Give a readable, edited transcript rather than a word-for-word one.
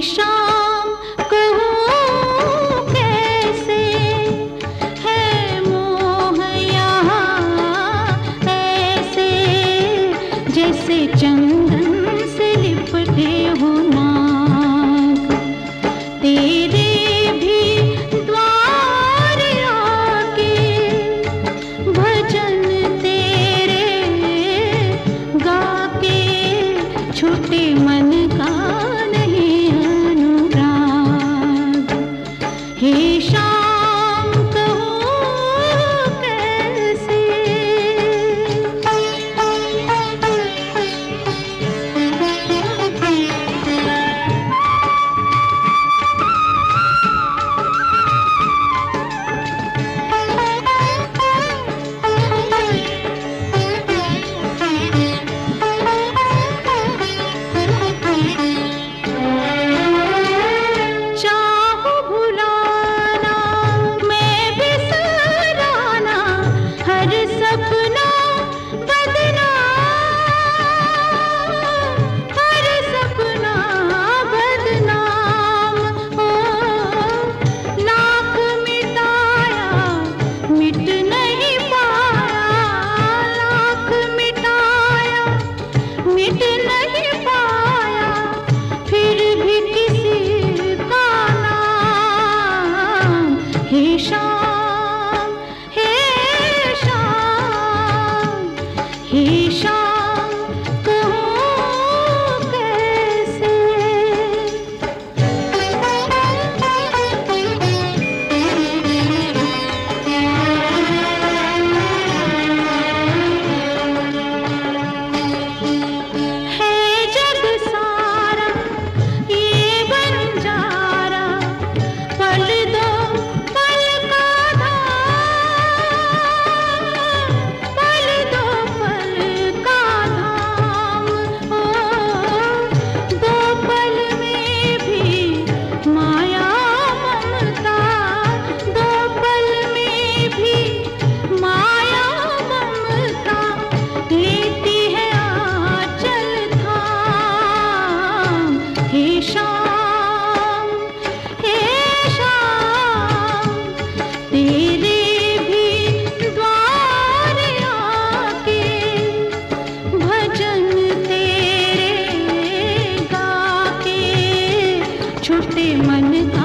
शाम कहूँ कैसे है मोह यहाँ ऐसे, जैसे चंदन से लिपटे हो नाग। तेरे भी द्वार आके भजन तेरे गा के, छूटे मन का नहीं अनुराग। हे शाम कहूँ कैसे। चाहो भुलाना मैं बिसराना, हर सपना बदनाम, हर सपना बदनाम। ओ लाख मिटाया मिट नहीं पाया, लाख मिटाया मिट नहीं पाया, फिर भी किसी का नाम। हे शाम हे शाम हे शाम कहूँ कैसे। है जग सारा ये बंजारा, पल दो पल का धाम, पल दो पल का धाम। ओ दो पल में भी माया ममता, दो पल में भी माया ममता, लेती है आंचल थाम। हे शाम तेरे भी द्वार आके भजन तेरे गा के, छूटे मन का